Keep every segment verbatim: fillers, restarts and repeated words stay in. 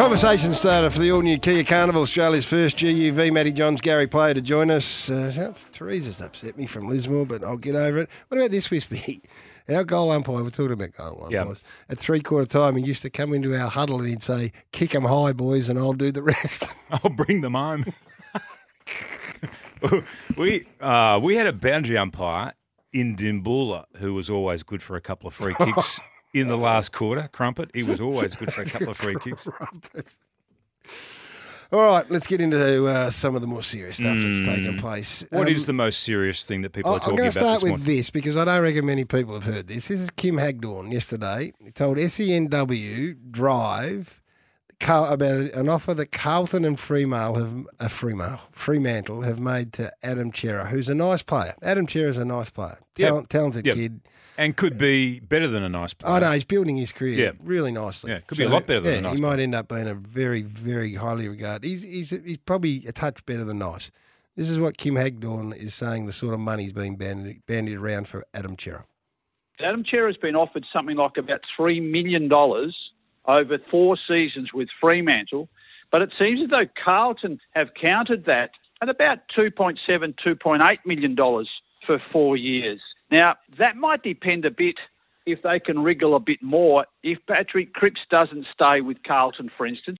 Conversation starter for the all-new Kia Carnival, Australia's first G U V. Matty Johns, Gary Player to join us. Uh, Teresa's upset me from Lismore, but I'll get over it. What about this, Wispy? Our goal umpire, we're talking about goal umpires. Yep. At three-quarter time, he used to come into our huddle and he'd say, kick 'em high, boys, and I'll do the rest. I'll bring them home. we uh, we had a boundary umpire in Dimboola who was always good for a couple of free kicks in the last quarter. Crumpet, he was always good for a couple of free kicks. All right, let's get into uh, some of the more serious stuff mm. that's taken place. What um, is the most serious thing that people are talking about this I'm going to start with morning? this because I don't reckon many people have heard this. This is Kim Hagdorn yesterday. He told S E N W Drive about an offer that Carlton and Fremantle have uh, Fremantle, Fremantle have made to Adam Cerra, who's a nice player. Adam Cerra's a nice player, Tal- yep. talented yep. kid. And could be better than a nice player. Oh, no, he's building his career yeah. really nicely. Yeah, could so, be a lot better than yeah, a nice he player. He might end up being a very, very highly regarded. He's, he's, he's probably a touch better than nice. This is what Kim Hagdorn is saying, the sort of money's being bandied, bandied around for Adam Cerra. Adam Cerra has been offered something like about three million dollars over four seasons with Fremantle, but it seems as though Carlton have countered that at about two point seven, two point eight million dollars for four years. Now, that might depend a bit if they can wriggle a bit more, if Patrick Cripps doesn't stay with Carlton, for instance.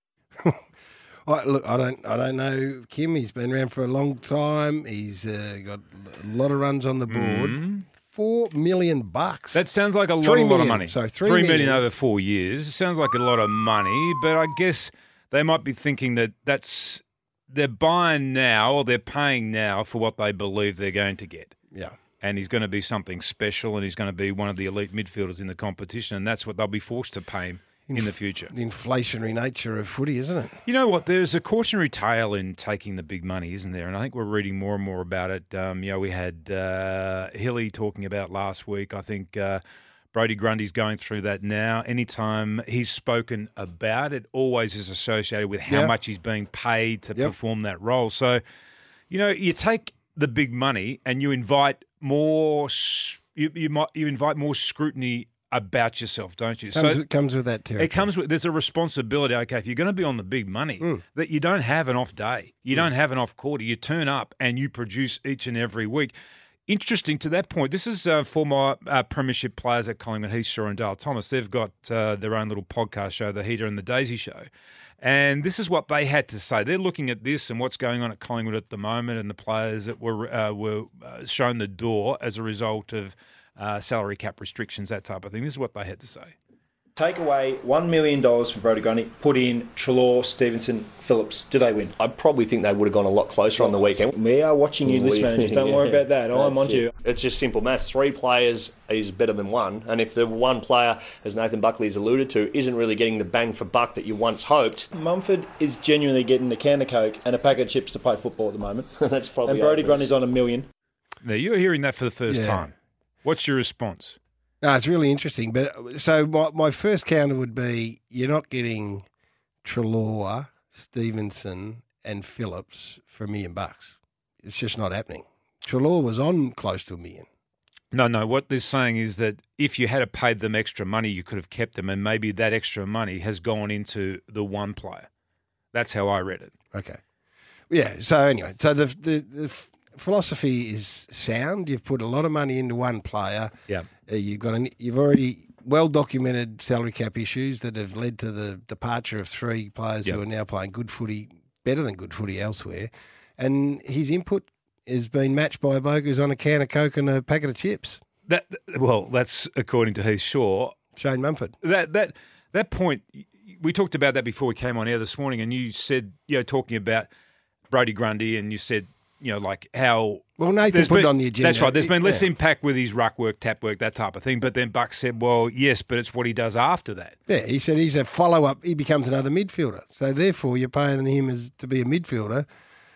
I, look, I don't I don't know Kim. He's been around for a long time. He's uh, got a lot of runs on the board. Mm. Four million bucks. That sounds like a lot, three a lot million. of money. Sorry, three, three million. million over four years. It sounds like a lot of money, but I guess they might be thinking that that's they're buying now or they're paying now for what they believe they're going to get. Yeah. And he's going to be something special, and he's going to be one of the elite midfielders in the competition, and that's what they'll be forced to pay him in, in the future. The inflationary nature of footy, isn't it? You know what? There's a cautionary tale in taking the big money, isn't there? And I think we're reading more and more about it. Um, you know, we had uh, Hilly talking about last week. I think uh, Brodie Grundy's going through that now. Anytime he's spoken about it, always is associated with how yep. much he's being paid to yep. perform that role. So, you know, you take the big money and you invite more you you might you invite more scrutiny about yourself, don't you? Comes, so it comes with that territory. It comes with there's a responsibility. Okay, if you're going to be on the big money, mm. that you don't have an off day, you mm. don't have an off quarter. You turn up and you produce each and every week. Interesting to that point. This is uh, former uh, premiership players at Collingwood, Heath Shaw and Dale Thomas. They've got uh, their own little podcast show, The Heater and the Daisy Show. And this is what they had to say. They're looking at this and what's going on at Collingwood at the moment and the players that were uh, were uh, shown the door as a result of uh, salary cap restrictions, that type of thing. This is what they had to say. Take away one million dollars from Brodie Grundy, put in Treloar, Stevenson, Phillips. Do they win? I probably think they would have gone a lot closer on the weekend. We are watching you, list managers. Don't yeah. worry about that. I'm on to you. It's just simple maths. Three players is better than one. And if the one player, as Nathan Buckley has alluded to, isn't really getting the bang for buck that you once hoped. Mumford is genuinely getting a can of Coke and a pack of chips to play football at the moment. That's probably And Brodie Grundy's on a million. Now, you're hearing that for the first yeah. time. What's your response? No, it's really interesting. But so my, my first counter would be you're not getting Treloar, Stevenson, and Phillips for a million bucks. It's just not happening. Treloar was on close to a million. No, no. What they're saying is that if you had paid them extra money, you could have kept them, and maybe that extra money has gone into the one player. That's how I read it. Okay. Yeah. So anyway, so the the. the philosophy is sound. You've put a lot of money into one player. Yeah, uh, you've got an, you've already well documented salary cap issues that have led to the departure of three players yep. who are now playing good footy, better than good footy elsewhere. And his input has been matched by a bloke who's on a can of Coke and a packet of chips. That well, that's according to Heath Shaw. Shane Mumford. That that that point we talked about that before we came on air this morning, and you said you know talking about Brodie Grundy, and you said. You know, like how... Well, Nathan put been, it on the agenda. That's right. There's been less yeah. impact with his ruck work, tap work, that type of thing. But then Buck said, well, yes, but it's what he does after that. Yeah, he said he's a follow-up. He becomes another midfielder. So, therefore, you're paying him as to be a midfielder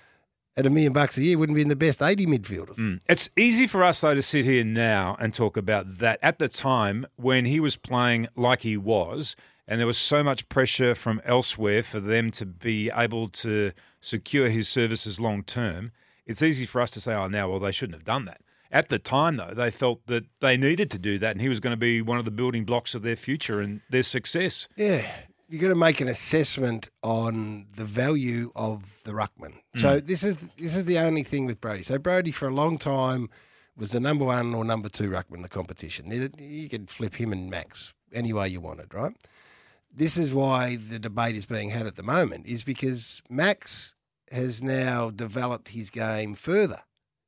at a million bucks a year wouldn't be in the best eighty midfielders. Mm. It's easy for us, though, to sit here now and talk about that. At the time, when he was playing like he was, and there was so much pressure from elsewhere for them to be able to secure his services long-term, it's easy for us to say, oh, now, well, they shouldn't have done that. At the time, though, they felt that they needed to do that, and he was going to be one of the building blocks of their future and their success. Yeah. you got to make an assessment on the value of the ruckman. Mm. So this is this is the only thing with Brodie. So Brodie for a long time was the number one or number two ruckman in the competition. You could flip him and Max any way you wanted, right? This is why the debate is being had at the moment, is because Max has now developed his game further.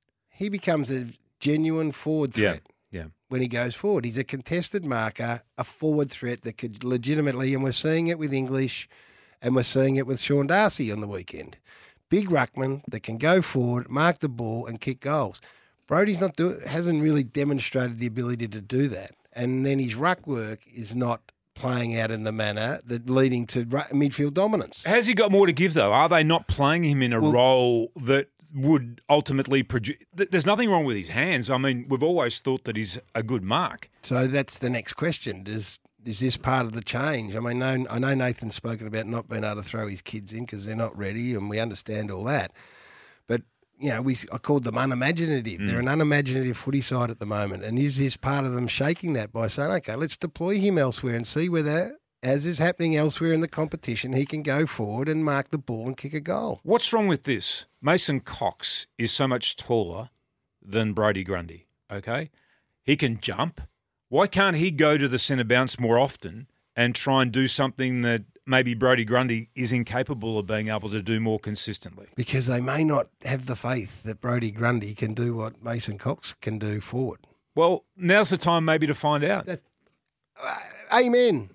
He becomes a genuine forward threat. Yeah, yeah. When he goes forward. He's a contested marker, a forward threat that could legitimately, and we're seeing it with English and we're seeing it with Sean Darcy on the weekend. Big ruckman that can go forward, mark the ball and kick goals. Brodie's not do, hasn't really demonstrated the ability to do that. And then his ruck work is not playing out in the manner that leading to midfield dominance. Has he got more to give, though? Are they not playing him in a well, role that would ultimately produce... There's nothing wrong with his hands. I mean, we've always thought that he's a good mark. So that's the next question. Does is this part of the change? I mean, no, I know Nathan's spoken about not being able to throw his kids in because they're not ready, and we understand all that. But, you know, we I called them unimaginative. Mm. They're an unimaginative footy side at the moment. And is this part of them shaking that by saying, okay, let's deploy him elsewhere and see whether... as is happening elsewhere in the competition, he can go forward and mark the ball and kick a goal. What's wrong with this? Mason Cox is so much taller than Brodie Grundy, okay? He can jump. Why can't he go to the centre bounce more often and try and do something that maybe Brodie Grundy is incapable of being able to do more consistently? Because they may not have the faith that Brodie Grundy can do what Mason Cox can do forward. Well, now's the time maybe to find out. That, uh, amen.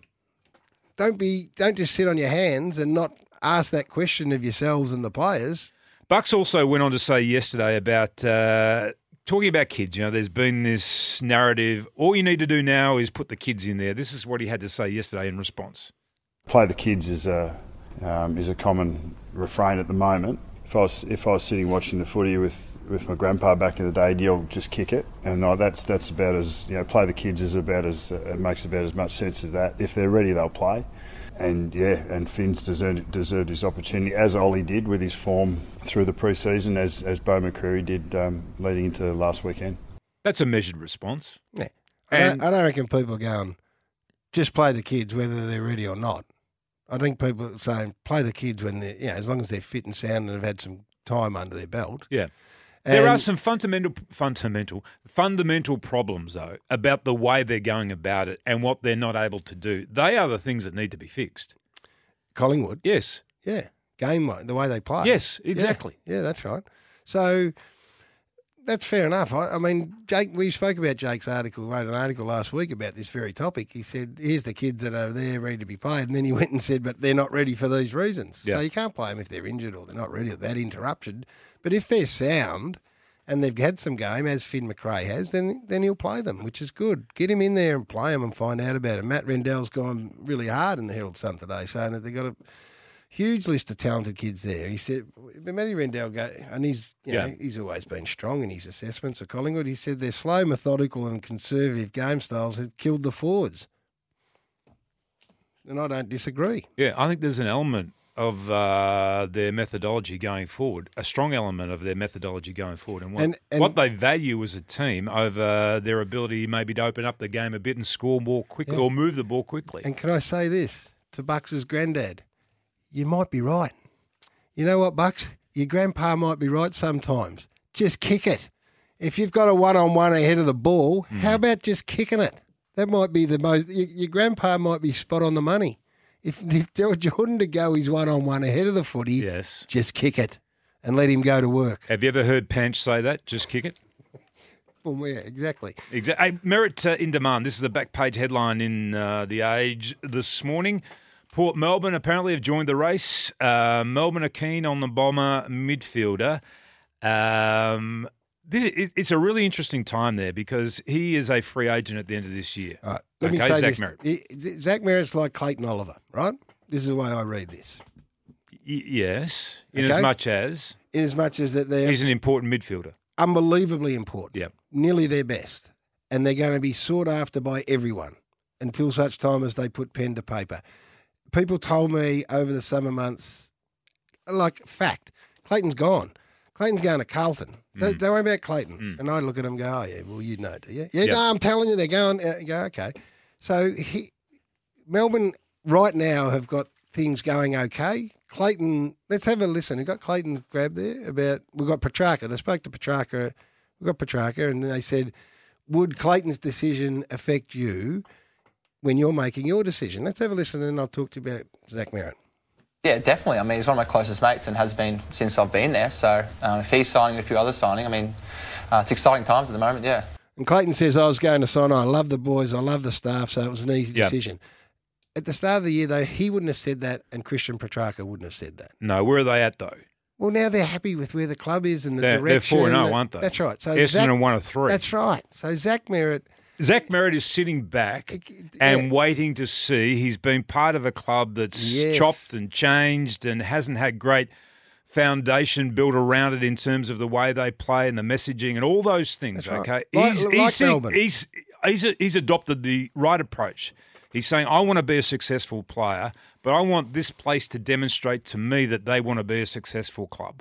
Don't be. Don't just sit on your hands and not ask that question of yourselves and the players. Bucks also went on to say yesterday about uh, talking about kids. You know, there's been this narrative. All you need to do now is put the kids in there. This is what he had to say yesterday in response. Play the kids is a um, is a common refrain at the moment. If I was if I was sitting watching the footy with, with my grandpa back in the day, you'll just kick it, and uh, that's that's about as you know. Play the kids is about as uh, it makes about as much sense as that. If they're ready, they'll play, and yeah, and Finn's deserved deserved his opportunity, as Ollie did with his form through the pre-season, as as Bo McCreary did um, leading into last weekend. That's a measured response. Yeah, I don't, I don't reckon people are going just play the kids whether they're ready or not. I think people are saying play the kids when they're, you know, as long as they're fit and sound and have had some time under their belt. Yeah. And there are some fundamental, fundamental, fundamental problems, though, about the way they're going about it and what they're not able to do. They are the things that need to be fixed. Collingwood? Yes. Yeah. Game, the way they play. Yes, exactly. Yeah, yeah, that's right. So that's fair enough. I, I mean, Jake, we spoke about Jake's article, wrote an article last week about this very topic. He said, here's the kids that are there ready to be played. And then he went and said, but they're not ready for these reasons. Yeah. So you can't play them if they're injured or they're not ready at that interruption. But if they're sound and they've had some game, as Finn McRae has, then then he'll play them, which is good. Get him in there and play them and find out about it. Matt Rendell's gone really hard in the Herald Sun today, saying that they've got a huge list of talented kids there. He said, Matty Rendell, go, and he's you know, yeah. he's always been strong in his assessments of Collingwood. He said their slow, methodical and conservative game styles had killed the forwards. And I don't disagree. Yeah, I think there's an element of uh, their methodology going forward, a strong element of their methodology going forward, and what, and, and what they value as a team over their ability maybe to open up the game a bit and score more quickly yeah. or move the ball quickly. And can I say this to Bucks' granddad? You might be right. You know what, Bucks? Your grandpa might be right sometimes. Just kick it. If you've got a one-on-one ahead of the ball, mm. how about just kicking it? That might be the most... Your, your grandpa might be spot on the money. If, if Jordan to go his one-on-one ahead of the footy, yes. just kick it and let him go to work. Have you ever heard Panch say that? Just kick it? Well, yeah, exactly. Exactly. Hey, Merit uh, in demand. This is a back page headline in uh, The Age this morning. Port Melbourne apparently have joined the race. Uh, Melbourne are keen on the Bomber midfielder. Um, this, it, it's a really interesting time there because he is a free agent at the end of this year. All right, let okay, me say Zach this. Merritt. He, Zach Merritt's like Clayton Oliver, right? This is the way I read this. Y- yes, in Okay. as much as... In as much as that they're He's an important midfielder. unbelievably important. Yep. Nearly their best. And they're going to be sought after by everyone until such time as they put pen to paper. People told me over the summer months, like, fact, Clayton's gone. Clayton's going to Carlton. Mm. Don't, don't worry about Clayton. Mm. And I look at him and go, oh, yeah, well, you know, do you? Yeah, yep. no, I'm telling you, they're going. Uh, you go, okay. So he, Melbourne right now have got things going okay. Clayton, let's have a listen. We've got Clayton's grab there about, we've got Petrarca. They spoke to Petrarca, we've got Petrarca, and they said, would Clayton's decision affect you when you're making your decision? Let's have a listen and then I'll talk to you about Zach Merrett. Yeah, definitely. I mean, he's one of my closest mates and has been since I've been there. So um, if he's signing, a few others signing, I mean, uh, it's exciting times at the moment, yeah. And Clayton says, I was going to sign. I love the boys. I love the staff. So it was an easy Yep. decision. At the start of the year, though, he wouldn't have said that and Christian Petrarca wouldn't have said that. No, where are they at, though? Well, now they're happy with where the club is and the They're, direction. they're four and oh, aren't they? That's right. So Essendon Zach, are one of three. That's right. So Zach Merrett. Zach Merrett is sitting back and waiting to see. He's been part of a club that's Yes. chopped and changed and hasn't had great foundation built around it in terms of the way they play and the messaging and all those things. That's Okay, right. Like- he's like he's, Melbourne. he's he's he's adopted the right approach. He's saying, I want to be a successful player, but I want this place to demonstrate to me that they want to be a successful club.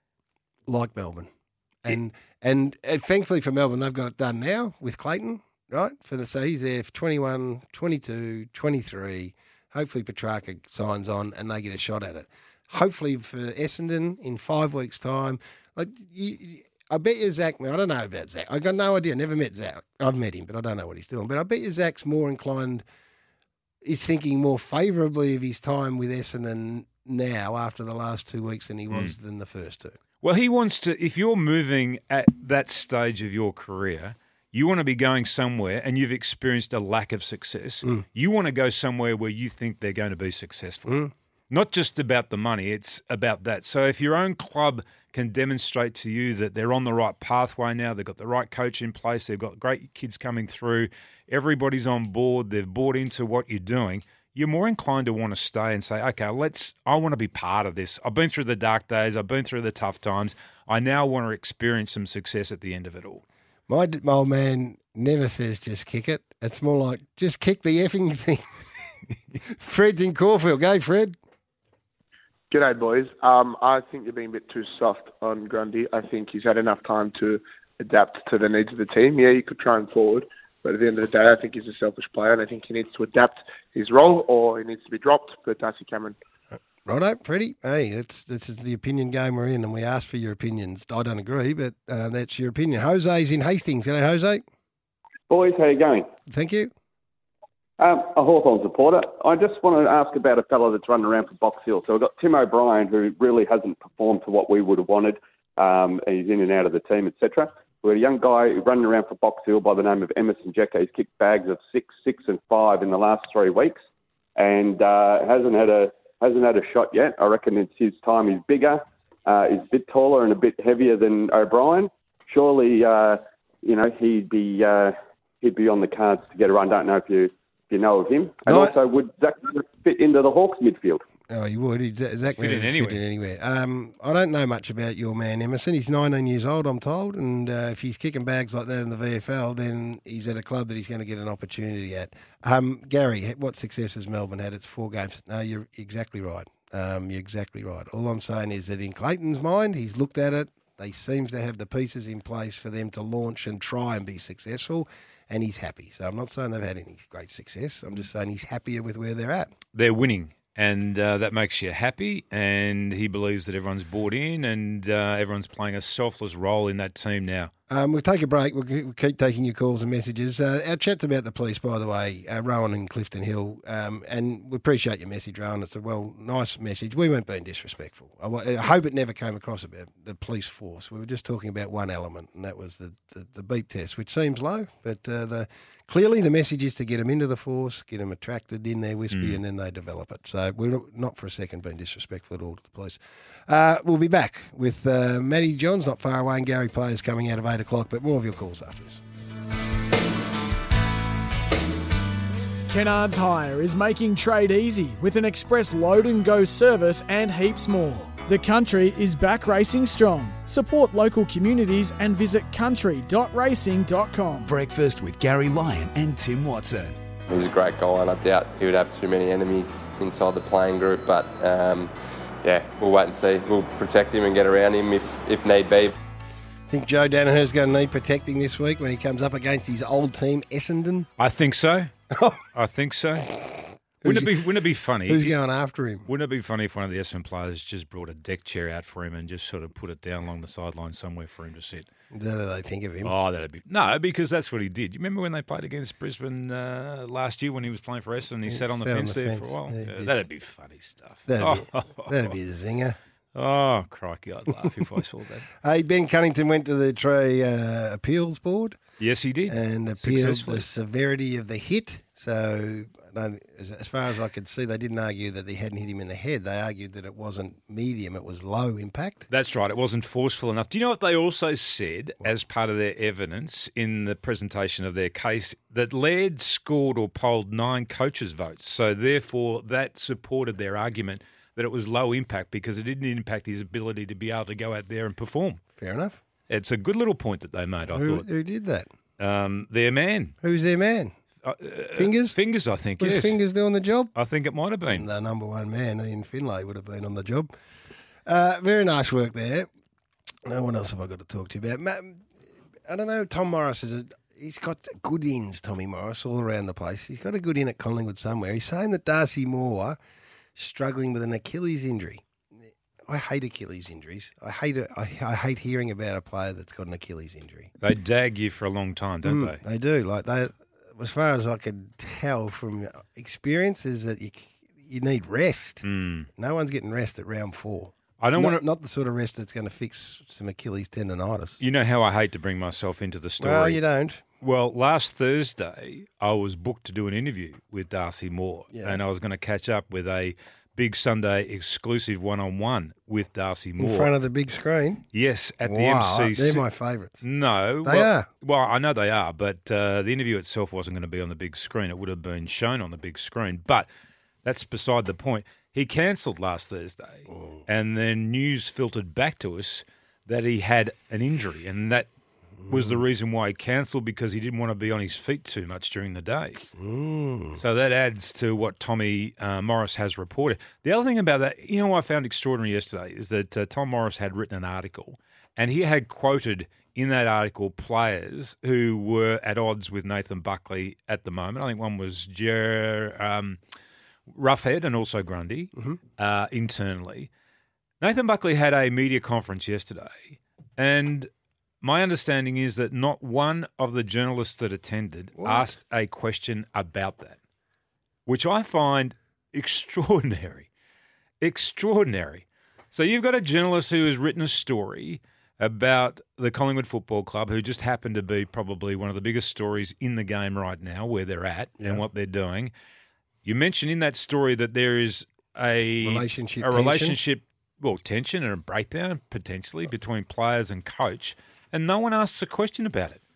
Like Melbourne. And, and and thankfully for Melbourne, they've got it done now with Clayton, right? For the, so he's there for twenty-one, twenty-two, twenty-three. Hopefully Petrarca signs on and they get a shot at it. Hopefully for Essendon in five weeks' time. Like you, I bet you Zach, I don't know about Zach. I've got no idea. Never met Zach. I've met him, but I don't know what he's doing. But I bet you Zach's more inclined, he's thinking more favourably of his time with Essendon now after the last two weeks than he was mm. than the first two. Well, he wants to, if you're moving at that stage of your career, you want to be going somewhere and you've experienced a lack of success. Mm. You want to go somewhere where you think they're going to be successful. Mm. Not just about the money, it's about that. So if your own club can demonstrate to you that they're on the right pathway now, they've got the right coach in place, they've got great kids coming through, everybody's on board, they've bought into what you're doing, you're more inclined to want to stay and say, okay, let's. I want to be part of this. I've been through the dark days. I've been through the tough times. I now want to experience some success at the end of it all. My, my old man never says just kick it. It's more like just kick the effing thing. Fred's in Caulfield. Go, Fred. G'day, boys. Um, I think you're being a bit too soft on Grundy. I think he's had enough time to adapt to the needs of the team. Yeah, you could try him forward, but at the end of the day, I think he's a selfish player, and I think he needs to adapt his role or he needs to be dropped for Darcy Cameron. Righto, Freddie. Hey, that's this is the opinion game we're in, and we asked for your opinions. I don't agree, but uh, that's your opinion. Jose's in Hastings. G'day, Jose. Boys, how you going? Thank you. Um, a Hawthorn supporter. I just want to ask about a fellow that's running around for Box Hill. So we've got Tim O'Brien, who really hasn't performed to what we would have wanted. Um, he's in and out of the team, et cetera. We've got a young guy running around for Box Hill by the name of Emerson Jekka. He's kicked bags of six, six, and five in the last three weeks, and uh, hasn't had a hasn't had a shot yet. I reckon it's his time. He's bigger, uh, he's a bit taller, and a bit heavier than O'Brien. Surely, uh, you know, he'd be uh, he'd be on the cards to get a run. Don't know if you. You know of him. And no, also, would Zach fit into the Hawks midfield? Oh, he would. He'd, Zach fit in anywhere. Fit in anywhere. Um, I don't know much about your man, Emerson. He's nineteen years old, I'm told, and uh, if he's kicking bags like that in the V F L, then he's at a club that he's going to get an opportunity at. Um, Gary, what success has Melbourne had? It's four games. No, you're exactly right. Um, you're exactly right. All I'm saying is that in Clayton's mind, he's looked at it. They seems to have the pieces in place for them to launch and try and be successful. And he's happy. So I'm not saying they've had any great success. I'm just saying he's happier with where they're at. They're winning, and uh, that makes you happy. And he believes that everyone's bought in and uh, everyone's playing a selfless role in that team now. Um, we'll take a break. We'll, we'll keep taking your calls and messages. Uh, our chat's about the police, by the way, uh, Rowan and Clifton Hill. Um, and we appreciate your message, Rowan. It's a, well, nice message. We weren't being disrespectful. I, I hope it never came across about the police force. We were just talking about one element, and that was the, the, the beep test, which seems low. But uh, the clearly the message is to get them into the force, get them attracted in their wispy, mm. and then they develop it. So we're not for a second being disrespectful at all to the police. Uh, we'll be back with uh, Matty Johns, not far away, and Gary Players coming out of eight o'clock, but more of your calls after this. Kennards Hire is making trade easy with an express load and go service and heaps more. The country is back racing strong. Support local communities and visit country dot racing dot com. Breakfast with Gary Lyon and Tim Watson. He's a great guy, and I doubt he would have too many enemies inside the playing group, but um, yeah, we'll wait and see. We'll protect him and get around him if, if need be. I think Joe Danaher's going to need protecting this week when he comes up against his old team, Essendon. I think so. I think so. Wouldn't it be Wouldn't it be funny? Who's if you- going after him? Wouldn't it be funny if one of the Essendon players just brought a deck chair out for him and just sort of put it down along the sideline somewhere for him to sit? What do they think of him? Oh, that'd be no, because that's what he did. You remember when they played against Brisbane uh, last year when he was playing for Essendon? He Yeah, sat on the sat on fence the there fence. for a while. Yeah, he Yeah, did. that'd be funny stuff. That'd, oh, be, that'd be a zinger. Oh, crikey, I'd laugh if I saw that. Hey, Ben Cunnington went to the Tree uh, Appeals Board. Yes, he did. And appealed Successfully. the severity of the hit. So, I don't- as as far as I could see, they didn't argue that he hadn't hit him in the head. They argued that it wasn't medium, it was low impact. That's right. It wasn't forceful enough. Do you know what they also said as part of their evidence in the presentation of their case? That Laird scored or polled nine coaches' votes. So therefore, that supported their argument that it was low impact because it didn't impact his ability to be able to go out there and perform. Fair enough. It's a good little point that they made, I Who, thought. who did that? Um, their man. Who's their man? Uh, Fingers? Fingers, I think, Was yes. Fingers doing the job? I think it might have been. The number one man, Ian Finlay, would have been on the job. Uh, very nice work there. Now, what else have I got to talk to you about? Ma- I don't know. Tom Morris is a, he's got good ins. Tommy Morris all around the place. He's got a good in at Collingwood somewhere. He's saying that Darcy Moore struggling with an Achilles injury. I hate Achilles injuries. I hate it. I, I hate hearing about a player that's got an Achilles injury. They dag you for a long time, don't Mm, they? They do. Like they, as far as I can tell from experience, is that you you need rest. Mm. No one's getting rest at round four. I don't not, want to. not the sort of rest that's going to fix some Achilles tendonitis. You know how I hate to bring myself into the story. Well, you don't. Well, last Thursday, I was booked to do an interview with Darcy Moore, Yeah. and I was going to catch up with a big Sunday exclusive one-on-one with Darcy Moore. In front of the big screen. Yes, at the Wow, M C C. they're my favourites. No. They well, are. Well, I know they are, but uh, the interview itself wasn't going to be on the big screen. It would have been shown on the big screen. But that's beside the point. He cancelled last Thursday, Oh. and then news filtered back to us that he had an injury, and that was the reason why he cancelled, because he didn't want to be on his feet too much during the day. Mm. So that adds to what Tommy uh, Morris has reported. The other thing about that, you know what I found extraordinary yesterday, is that uh, Tom Morris had written an article, and he had quoted in that article players who were at odds with Nathan Buckley at the moment. I think one was Jer, um, Roughhead and also Grundy Mm-hmm. uh, internally. Nathan Buckley had a media conference yesterday, and my understanding is that not one of the journalists that attended What? asked a question about that, which I find extraordinary. Extraordinary. So you've got a journalist who has written a story about the Collingwood Football Club, who just happened to be probably one of the biggest stories in the game right now, where they're at Yeah. and what they're doing. You mentioned in that story that there is a Relationship a tension. relationship, well, tension and a breakdown potentially between players and coach, and no one asks a question about it.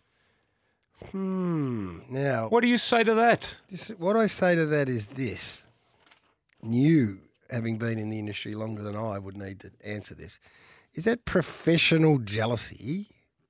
Hmm. Now, What do you say to that? this, what I say to that is this. You, having been in the industry longer than I, would need to answer this. Is that professional jealousy,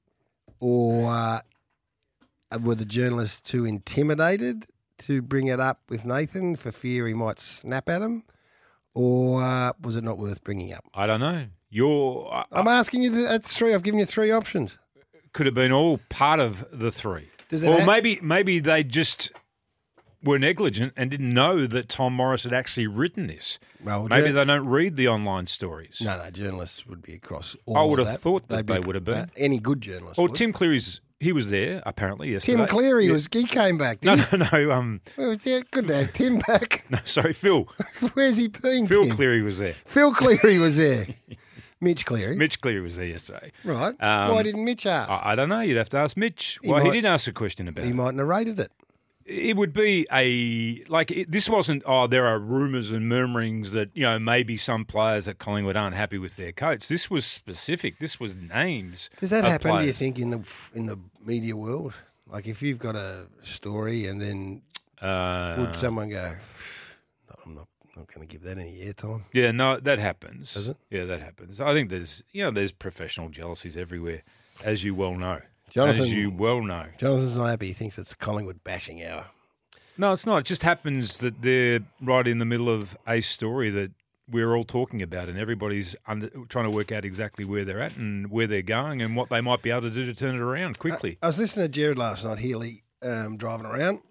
or uh, were the journalists too intimidated to bring it up with Nathan for fear he might snap at him, or uh, was it not worth bringing up? I don't know. You're. Uh, I'm asking you. The, that's three. I've given you three options. could have been all part of the three. Does it or ha- maybe maybe they just were negligent and didn't know that Tom Morris had actually written this. Well, maybe jour- they don't read the online stories. No, no. Journalists would be across all I would of have that. thought that They'd they be- would have been. uh, any good journalist. Well, would. Tim Cleary's he was there apparently yesterday. Tim Cleary Yeah. was. He came back. No, Didn't no, no. Um, he? Well, yeah, good to have Tim back. no, sorry, Phil. Where's he been? Phil Tim? Cleary was there. Phil Cleary was there. Mitch Cleary. Mitch Cleary was there yesterday. Right. Um, Why didn't Mitch ask? I, I don't know. You'd have to ask Mitch. He well, might- he did ask a question about he it. might have narrated it. It would be a like it, this wasn't. Oh, there are rumours and murmurings that you know maybe some players at Collingwood aren't happy with their coach. This was specific. This was names. Does that of happen? Do you players. think in the in the media world? Like if you've got a story and then Uh, would someone go? "No, I'm not. Not going to give that any airtime. Yeah, no, that happens. Does it? Yeah, that happens. I think there's you know there's professional jealousies everywhere, as you well know. Jonathan- as you well know. Jonathan's not happy. He thinks it's the Collingwood bashing hour. No, it's not. It just happens that they're right in the middle of a story that we're all talking about, and everybody's under, trying to work out exactly where they're at and where they're going and what they might be able to do to turn it around quickly. I was listening to Jared last night, Healy, um, driving around,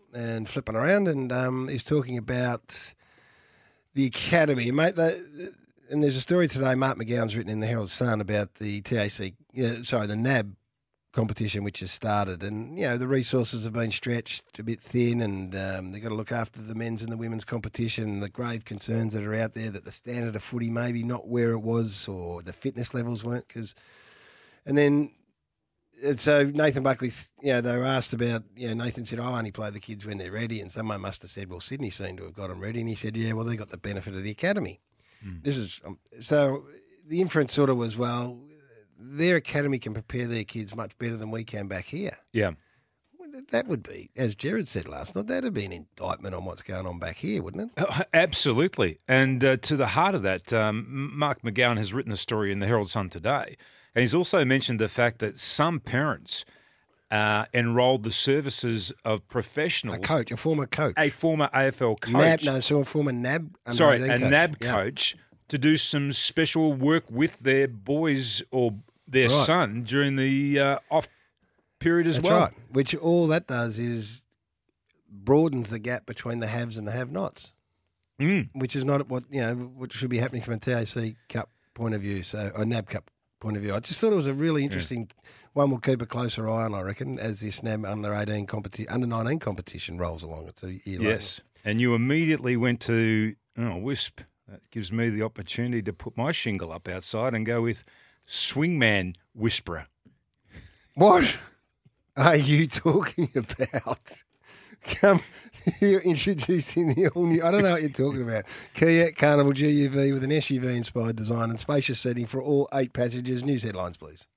and flipping around, and um, he's talking about the academy, mate. The, and there's a story today. Mark McGowan's written in the Herald Sun about the T A C, uh, sorry, the N A B competition which has started, and you know the resources have been stretched a bit thin, and um, they've got to look after the men's and the women's competition. And the grave concerns that are out there that the standard of footy maybe not where it was, or the fitness levels weren't. Because, and then. And so Nathan Buckley, you know, they were asked about, you know, Nathan said, I only play the kids when they're ready. And someone must have said, well, Sydney seemed to have got them ready. And he said, yeah, well, they got the benefit of the academy. Mm. This is um, so the inference sort of was, well, their academy can prepare their kids much better than we can back here. Yeah. Well, that would be, as Jared said last night, that would be an indictment on what's going on back here, wouldn't it? Oh, absolutely. And uh, to the heart of that, um, Mark McGowan has written a story in the Herald Sun today. And he's also mentioned the fact that some parents uh, enrolled the services of professionals. A coach, a former coach. A former A F L coach. N A B, no, so a former N A B. Sorry, a coach. N A B yeah. coach to do some special work with their boys or their right. son during the uh, off period as That's well. That's right, which all that does is broadens the gap between the haves and the have-nots, mm. which is not what, you know, what should be happening from a T A C Cup point of view, so or N A B Cup point of view. I just thought it was a really interesting yeah. one. We'll keep a closer eye on, I reckon, as this N A B under eighteen competition, under nineteen competition rolls along. It's a year yes, later. And you immediately went to oh, Wisp. That gives me the opportunity to put my shingle up outside and go with Swingman Whisperer. What are you talking about? Come. You're introducing the all new, I don't know what you're talking about. Kia Carnival G U V with an S U V-inspired design and spacious seating for all eight passengers. News headlines, please.